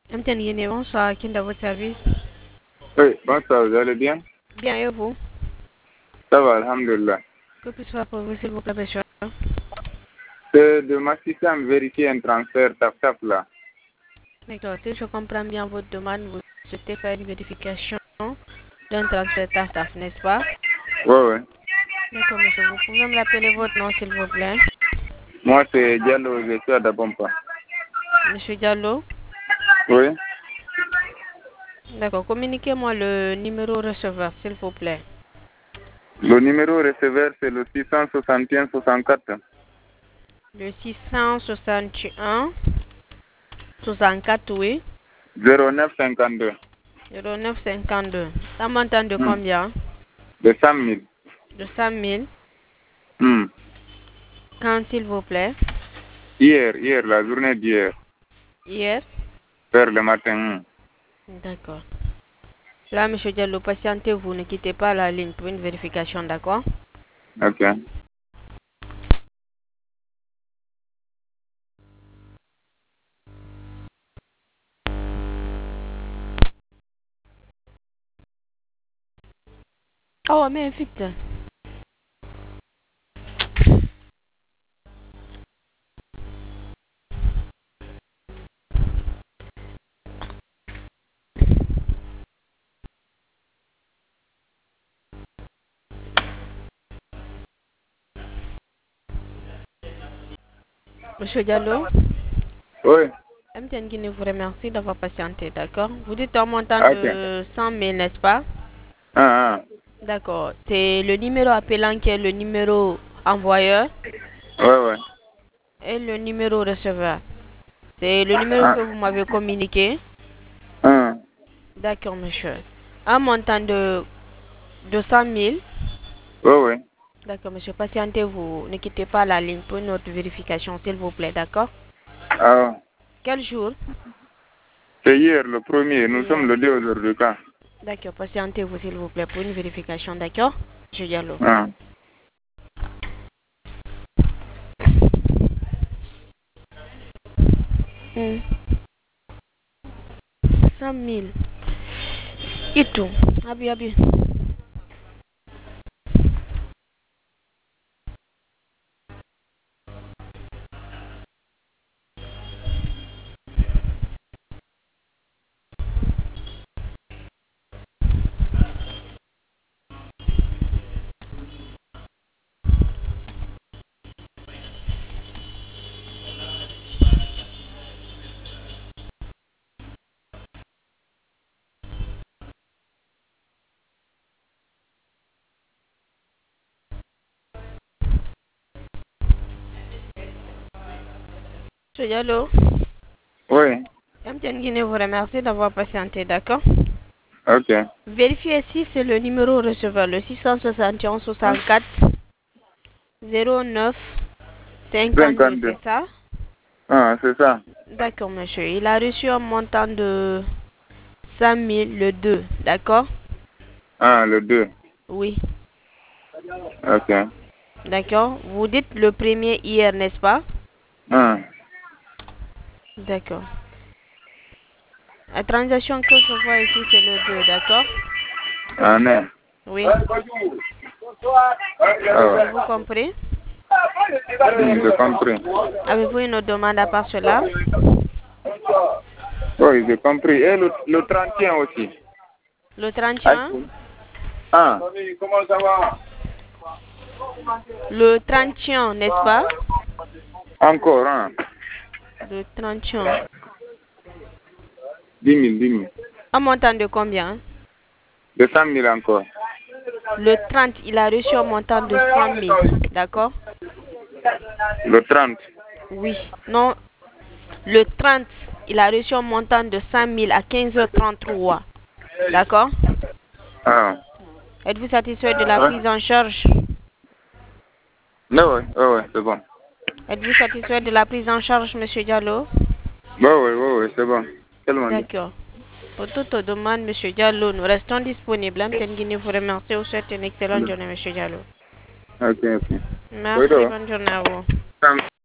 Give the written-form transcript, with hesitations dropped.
MTN bonsoir, qui est dans votre service? Oui, bonsoir, vous allez bien? Bien, et vous? Ça va, alhamdulillah. Que puis-je faire pour vous, s'il vous plaît, monsieur? C'est de m'assister à me vérifier un transfert tap-tap là. D'accord, si je comprends bien votre demande, vous souhaitez faire une vérification d'un transfert TAF, n'est-ce pas? Ouais. D'accord, monsieur, vous pouvez me rappeler votre nom, s'il vous plaît? Moi, c'est Diallo, je suis à Dabompa. Monsieur Diallo? Oui. D'accord, communiquez-moi le numéro receveur, s'il vous plaît. Le numéro receveur, c'est le 661 64. Le 661 64, oui. 09 52. 0952. Ça montant de combien? De 100 000. De 100 000. Quand, s'il vous plaît? Hier, la journée d'hier. Hier? Vers le matin. D'accord. Là, monsieur Diallo, patientez-vous, ne quittez pas la ligne pour une vérification, d'accord? Ok. Oh, mais vite. Monsieur Diallo? Oui. MTN Guinée vous remercie d'avoir patienté, d'accord? Vous dites un montant Ok. de 100 000, n'est-ce pas? D'accord. C'est le numéro appelant qui est le numéro envoyeur Ouais. et le numéro receveur. C'est le numéro que vous m'avez communiqué. D'accord, monsieur. Un montant de 100 000. Oui. D'accord, monsieur. Patientez-vous. Ne quittez pas la ligne pour une autre vérification, s'il vous plaît, d'accord? Ah. Quel jour? C'est hier, le premier. Nous sommes le 2 aujourd'hui, quand? D'accord, patientez-vous, s'il vous plaît, pour une vérification, d'accord? Monsieur Diallo. 100 000. Et tout. Abi. Monsieur Diallo. Oui. MTN Guinée vous remercie d'avoir patienté, d'accord? Ok. Vérifiez si c'est le numéro receveur, le 661 64 09 52, c'est ça? C'est ça. D'accord, monsieur. Il a reçu un montant de 100 000, le 2, d'accord? Le 2. Oui. Ok. D'accord. Vous dites le premier hier, n'est-ce pas? D'accord. La transaction que je vois ici, c'est le 2, d'accord? Oui. Avez-vous compris? J'ai compris. Avez-vous une demande à part cela? Oui, j'ai compris. Et le 31 aussi. Le 31? Comment ça va? Le 31, n'est-ce pas? Encore, Le 31. 10 000. Un montant de combien? De 100 000 encore. Le 30, il a reçu un montant de 100 000, d'accord? Le 30. Oui. Non, le 30, il a reçu un montant de 100 000 à 15h33, d'accord? Êtes-vous satisfait de la prise en charge? Oui, c'est bon. Êtes-vous satisfait de la prise en charge, monsieur Diallo? Oui, c'est bon. D'accord. Pour toute demande, monsieur Diallo, nous restons disponibles. MTN Guinée vous remercie. Vous souhaite une excellente journée, monsieur Diallo. Ok. Merci, bonne journée à vous.